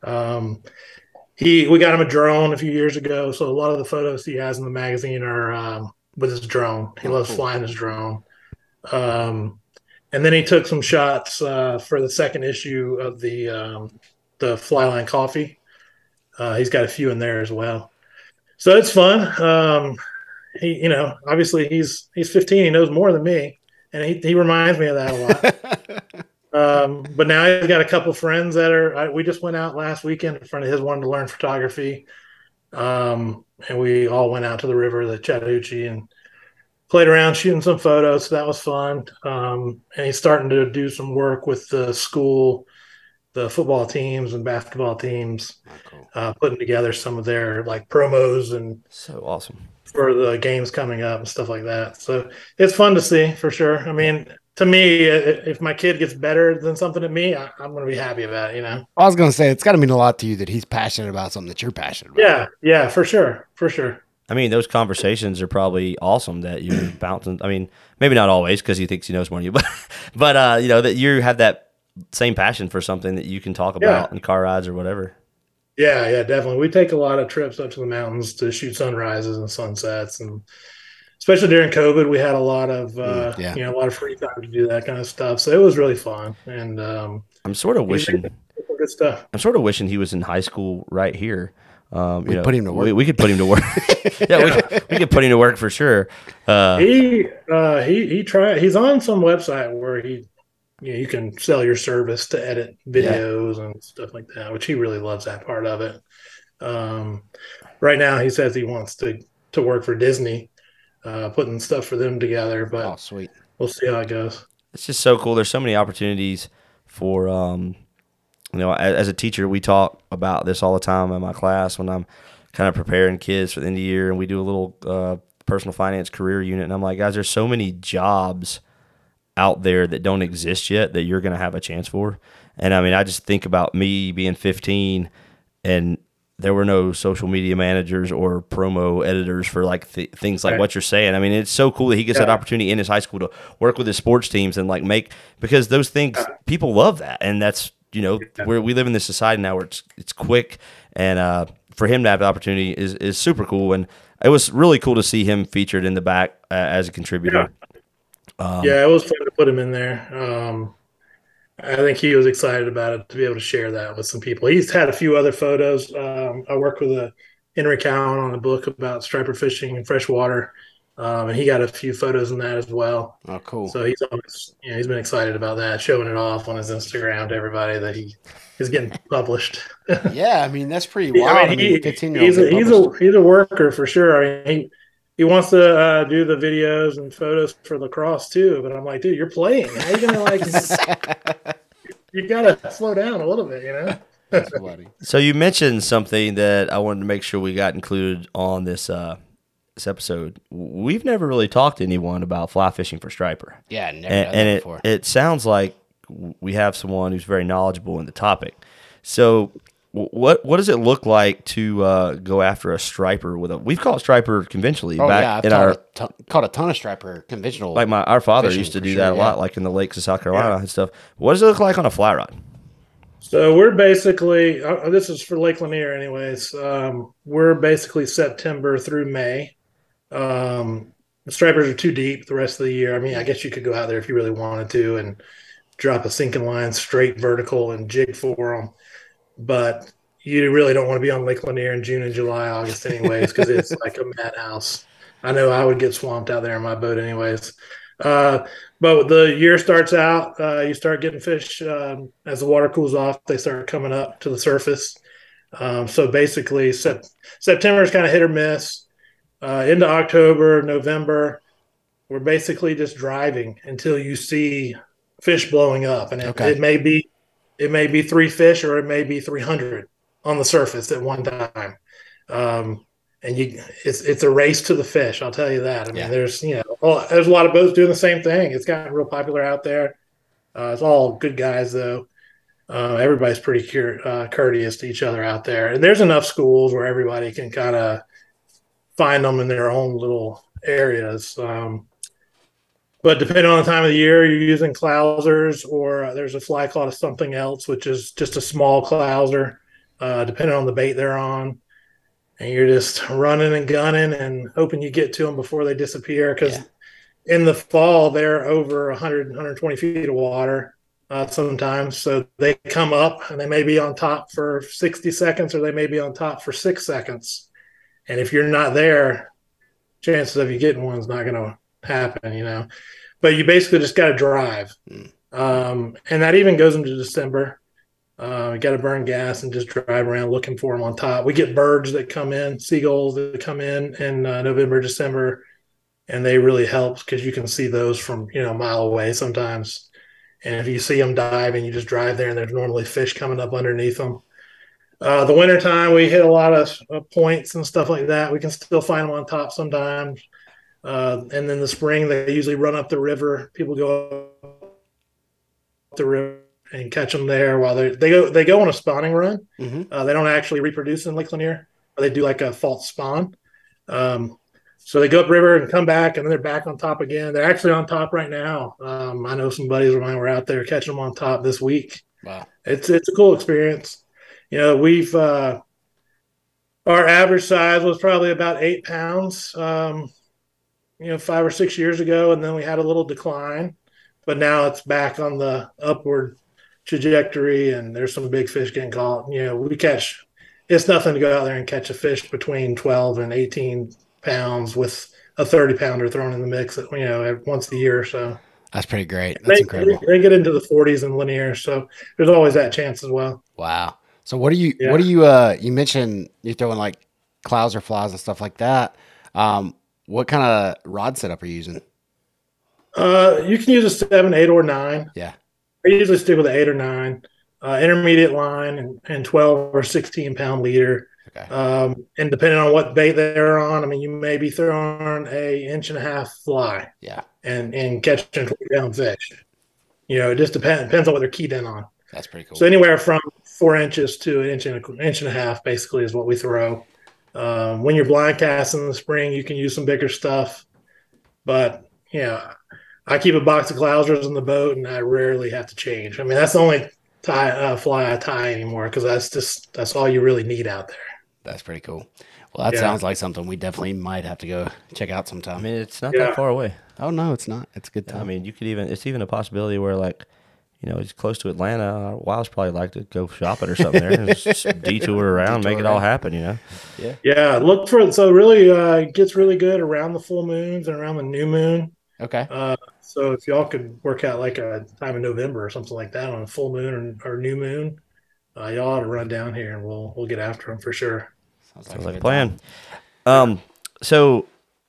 We got him a drone a few years ago, so a lot of the photos he has in the magazine are with his drone. He loves flying his drone. And then he took some shots for the second issue of the Flyline Coffee. He's got a few in there as well, so it's fun. He, obviously he's 15. He knows more than me, and he reminds me of that a lot. But now he's got a couple friends that we just went out last weekend in front of his one to learn photography. And we all went out to the river, the Chattahoochee, and played around shooting some photos. So that was fun. And he's starting to do some work with the school, the football teams and basketball teams, putting together some of their like promos and so awesome for the games coming up and stuff like that. So it's fun to see for sure. I mean, to me, if my kid gets better than something at me, I'm going to be happy about it, I was going to say, it's got to mean a lot to you that he's passionate about something that you're passionate about. Yeah, for sure. I mean, those conversations are probably awesome that you're bouncing. I mean, maybe not always because he thinks he knows more than you, but that you have that same passion for something that you can talk about in car rides or whatever. Yeah, definitely. We take a lot of trips up to the mountains to shoot sunrises and sunsets, and especially during COVID, we had a lot of a lot of free time to do that kind of stuff. So it was really fun, and I'm sort of wishing good stuff. I'm sort of wishing he was in high school right here. Put him to work. We could put him to work. We could put him to work for sure. He tried. He's on some website where you can sell your service to edit videos and stuff like that, which he really loves that part of it. Right now, he says he wants to work for Disney, putting stuff for them together. But sweet. We'll see how it goes. it's just so cool. There's so many opportunities for, as a teacher, we talk about this all the time in my class when I'm kind of preparing kids for the end of the year, and we do a little personal finance career unit. And I'm like, guys, there's so many jobs out there that don't exist yet that you're going to have a chance for. And I mean, I just think about me being 15 and there were no social media managers or promo editors for like things like what you're saying. I mean, it's so cool that he gets that opportunity in his high school to work with his sports teams and like because those things, people love that. And that's, where we live in this society now where it's quick. And for him to have the opportunity is super cool. And it was really cool to see him featured in the back as a contributor. It was fun to put him in there. I think he was excited about it to be able to share that with some people. He's had a few other photos. I worked with Henry Cowan on a book about striper fishing and freshwater, and he got a few photos in that as well. Oh, cool! So he's always, he's been excited about that, showing it off on his Instagram to everybody that he is getting published. Yeah, I mean that's pretty wild. He's a worker for sure. I mean, he wants to do the videos and photos for lacrosse too, but I'm like, dude, you're playing. How are you gonna you gotta slow down a little bit, That's bloody. So you mentioned something that I wanted to make sure we got included on this episode. We've never really talked to anyone about fly fishing for striper. Yeah, never done that before. It sounds like we have someone who's very knowledgeable in the topic. So what does it look like to go after a striper we've caught striper conventionally I've caught a ton of striper conventional. Like our father used to do that a lot, like in the lakes of South Carolina and stuff. What does it look like on a fly rod? So we're basically this is for Lake Lanier anyways. We're basically September through May. The stripers are too deep the rest of the year. I mean, I guess you could go out there if you really wanted to and drop a sinking line straight vertical and jig for them. But you really don't want to be on Lake Lanier in June and July, August anyways, because it's like a madhouse. I know I would get swamped out there in my boat anyways. But the year starts out, you start getting fish as the water cools off. They start coming up to the surface. So basically September is kind of hit or miss. Into October, November, we're basically just driving until you see fish blowing up. And it may be 3 fish or it may be 300 on the surface at one time. And it's a race to the fish. I'll tell you that. I mean, there's a lot of boats doing the same thing. It's gotten real popular out there. It's all good guys though. Everybody's pretty courteous to each other out there. And there's enough schools where everybody can kind of find them in their own little areas. But depending on the time of the year, you're using clousers or there's a fly called something else, which is just a small clouser, depending on the bait they're on. And you're just running and gunning and hoping you get to them before they disappear. Because in the fall, they're over 100, 120 feet of water sometimes. So they come up and they may be on top for 60 seconds or they may be on top for 6 seconds. And if you're not there, chances of you getting one's not going to happen, But you basically just got to drive. And that even goes into December. You got to burn gas and just drive around looking for them on top. We get birds that come in, seagulls that come in November, December, and they really help because you can see those from, a mile away sometimes. And if you see them diving, you just drive there and there's normally fish coming up underneath them. The wintertime, we hit a lot of points and stuff like that. We can still find them on top sometimes. And then the spring, they usually run up the river. People go up the river and catch them there while they go on a spawning run. Mm-hmm. They don't actually reproduce in Lake Lanier. They do like a false spawn. So they go upriver and come back, and then they're back on top again. They're actually on top right now. I know some buddies of mine were out there catching them on top this week. Wow, it's a cool experience. We've our average size was probably about 8 pounds. 5 or 6 years ago, and then we had a little decline, but now it's back on the upward trajectory, and there's some big fish getting caught. It's nothing to go out there and catch a fish between 12 and 18 pounds with a 30-pounder thrown in the mix, once a year or so. That's pretty great. That's incredible. They get into the 40s in Lanier, so there's always that chance as well. Wow. So what do you you mentioned you're throwing like clouser flies and stuff like that. What kind of rod setup are you using? You can use a 7, 8, or 9. Yeah. I usually stick with an 8 or 9. Intermediate line and 12 or 16 pound leader. Okay. And depending on what bait they're on, I mean, you may be throwing a 1.5 inch fly. Yeah. And catching 20 pound fish. It just depends on what they're keyed in on. That's pretty cool. So anywhere from 4 inches to an inch and a half, basically, is what we throw. When you're blind casting in the spring, you can use some bigger stuff, but I keep a box of Clousers in the boat, and I rarely have to change. I mean, that's the only fly I tie anymore because that's all you really need out there. That's pretty cool. Well, that sounds like something we definitely might have to go check out sometime. I mean, it's not that far away. Oh no, it's not. It's a good time. I mean, it's even a possibility where it's close to Atlanta. Wiles probably like to go shopping or something there. Just detour around, make it all happen, Yeah. Yeah. Look for so really it gets really good around the full moons and around the new moon. Okay. So if y'all could work out like a time in November or something like that on a full moon or new moon, y'all ought to run down here and we'll get after them for sure. Sounds like a plan. So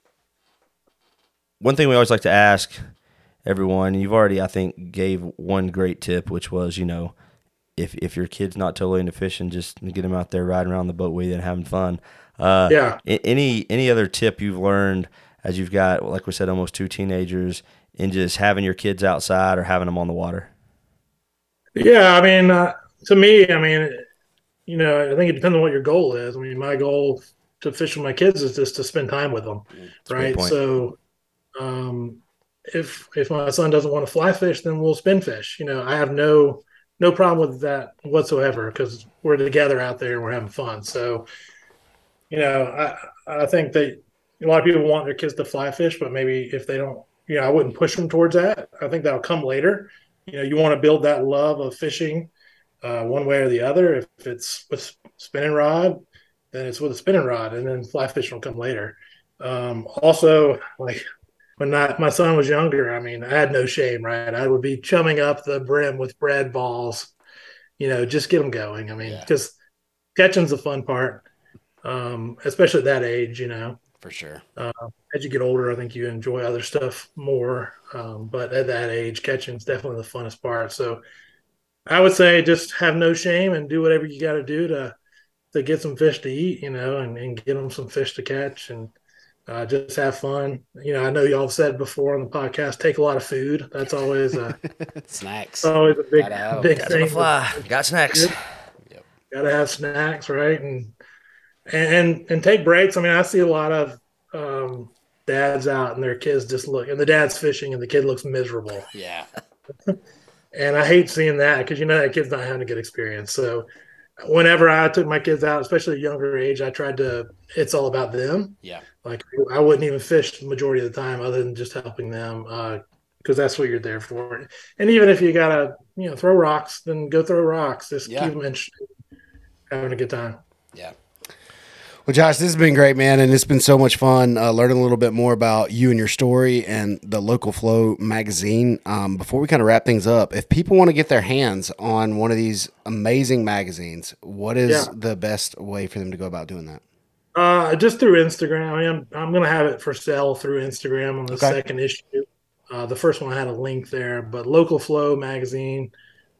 one thing we always like to ask everyone, you've already, I think, gave one great tip, which was, if your kid's not totally into fishing, just get them out there riding around the boat with you and having fun. Any other tip you've learned as you've got, like we said, almost 2 teenagers, in just having your kids outside or having them on the water? Yeah, I mean, to me, I mean, I think it depends on what your goal is. I mean, my goal to fish with my kids is just to spend time with them, right? So, if my son doesn't want to fly fish, then we'll spin fish. I have no problem with that whatsoever because we're together out there and we're having fun. So, I think that a lot of people want their kids to fly fish, but maybe if they don't, I wouldn't push them towards that. I think that'll come later. You want to build that love of fishing one way or the other. If it's with spinning rod, then it's with a spinning rod, and then fly fishing will come later. Also, like when my son was younger, I mean, I had no shame, right? I would be chumming up the brim with bread balls, just get them going. I mean, because catching's the fun part, especially at that age, For sure. As you get older, I think you enjoy other stuff more. But at that age, catching is definitely the funnest part. So I would say just have no shame and do whatever you got to do to get some fish to eat, and get them some fish to catch and just have fun. I know y'all have said before on the podcast, take a lot of food. That's always snacks. Always a big thing. Got snacks. Yep. Got to have snacks, right? And take breaks. I mean, I see a lot of dads out and their kids just look, and the dad's fishing and the kid looks miserable. Yeah. And I hate seeing that because that kid's not having a good experience. So whenever I took my kids out, especially at a younger age, I tried to, it's all about them. Yeah. Like I wouldn't even fish the majority of the time other than just helping them because that's what you're there for. And even if you got to, throw rocks, then go throw rocks. Just keep them interested, having a good time. Yeah. Well, Josh, this has been great, man, and it's been so much fun learning a little bit more about you and your story and the Local Flow magazine. Before we kind of wrap things up, if people want to get their hands on one of these amazing magazines, what is the best way for them to go about doing that? Just through Instagram. I mean, I'm going to have it for sale through Instagram on the second issue. The first one I had a link there, but Local Flow magazine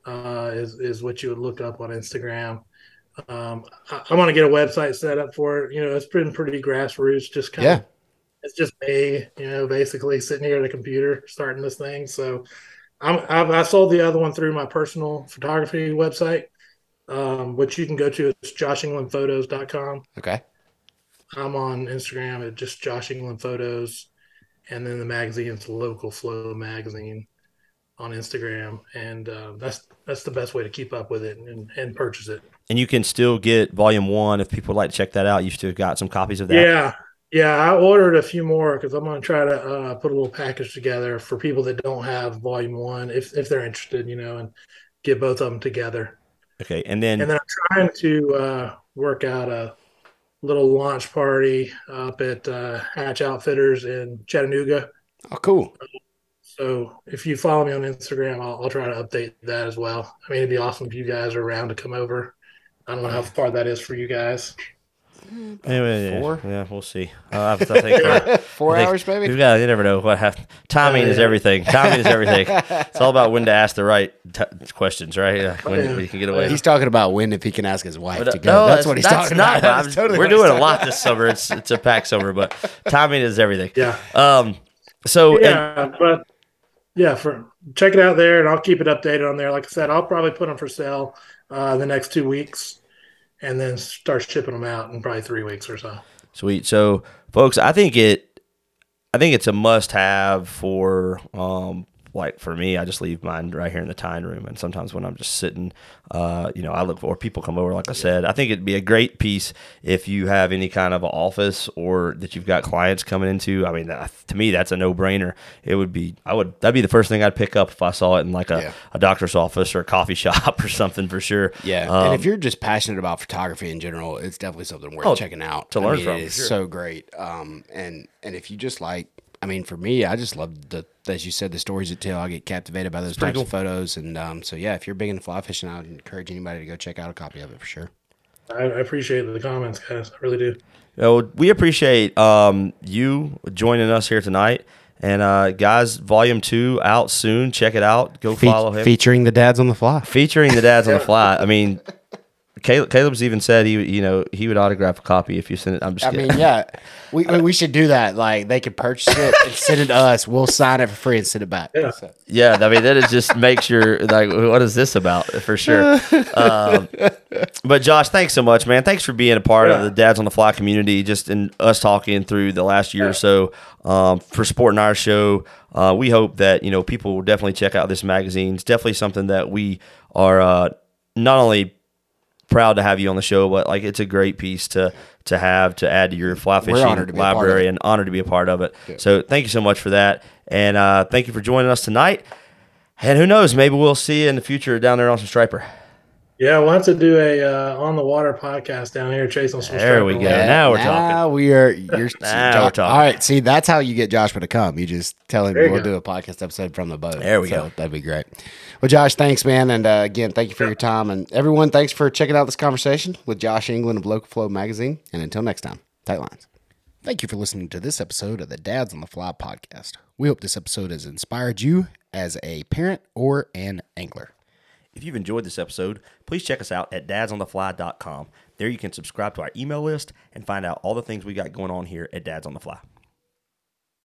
is what you would look up on Instagram. I want to get a website set up for it. It's been pretty grassroots, just kind of, it's just me, basically sitting here at a computer starting this thing. So I sold the other one through my personal photography website, which you can go to. It's joshenglandphotos.com. Okay. I'm on Instagram at just Josh England Photos, and then the magazine's Local Flow Magazine on Instagram, and that's the best way to keep up with it and purchase it. And you can still get Volume 1 if people would like to check that out. You've still got some copies of that. Yeah. I ordered a few more because I'm going to try to put a little package together for people that don't have Volume 1 if they're interested, and get both of them together. Okay, and then I'm trying to work out a little launch party up at Hatch Outfitters in Chattanooga. Oh, cool. So if you follow me on Instagram, I'll try to update that as well. I mean, it'd be awesome if you guys are around to come over. I don't know how far that is for you guys. Anyway, 4? Yeah, we'll see. I think 4 hours, maybe. You never know what timing is everything. Timing is everything. It's all about when to ask the right questions, right? When you can get away. He's talking about when if he can ask his wife to go. No, that's what he's talking about. We're doing a lot this summer. It's a packed summer, but timing is everything. Yeah. Check it out there, and I'll keep it updated on there. Like I said, I'll probably put them for sale the next 2 weeks, and then start shipping them out in probably 3 weeks or so. Sweet. So, folks, I think it's a must-have for like for me. I just leave mine right here in the tying room, and sometimes when I'm just sitting, I look for people come over. Like I said, I think it'd be a great piece if you have any kind of office or that you've got clients coming into. I mean, to me, that's a no-brainer. That'd be the first thing I'd pick up if I saw it in like a doctor's office or a coffee shop or something for sure. Yeah, and if you're just passionate about photography in general, it's definitely something worth checking out to learn from. It's so great. And if you just like. I mean, for me, I just love as you said, the stories it tell. I get captivated by those types of photos. And so, yeah, if you're big into fly fishing, I would encourage anybody to go check out a copy of it for sure. I appreciate the comments, guys. I really We do. appreciate you joining us here tonight. And, guys, Volume 2 out soon. Check it out. Go follow him. Featuring the Dads on the Fly. I mean, Caleb's even said he would autograph a copy if you send it. I'm just kidding. I mean, yeah, we should do that. Like they could purchase it and send it to us. We'll sign it for free and send it back. Yeah, so. Yeah. I mean, that is just makes your like, what is this about for sure? But Josh, thanks so much, man. Thanks for being a part of the Dads on the Fly community. Just in us talking through the last year or so for supporting our show. We hope that people will definitely check out this magazine. It's definitely something that we are not only proud to have you on the show, but like it's a great piece to add to your fly fishing library, and honored to be a part of it. Yeah. So thank you so much for that, and thank you for joining us tonight. And who knows, maybe we'll see you in the future down there on some striper. Yeah, we'll have to do a on the water podcast down here chasing some. There we go. Now we're talking. We're talking. All right, see, that's how you get Joshua to come. You just tell him we'll do a podcast episode from the boat. There we go. That'd be great. Well, Josh, thanks, man, and again, thank you for your time, and everyone, thanks for checking out this conversation with Josh England of Local Flow Magazine. And until next time, tight lines. Thank you for listening to this episode of the Dads on the Fly podcast. We hope this episode has inspired you as a parent or an angler. If you've enjoyed this episode, please check us out at dadsonthefly.com. There you can subscribe to our email list and find out all the things we got going on here at Dads on the Fly.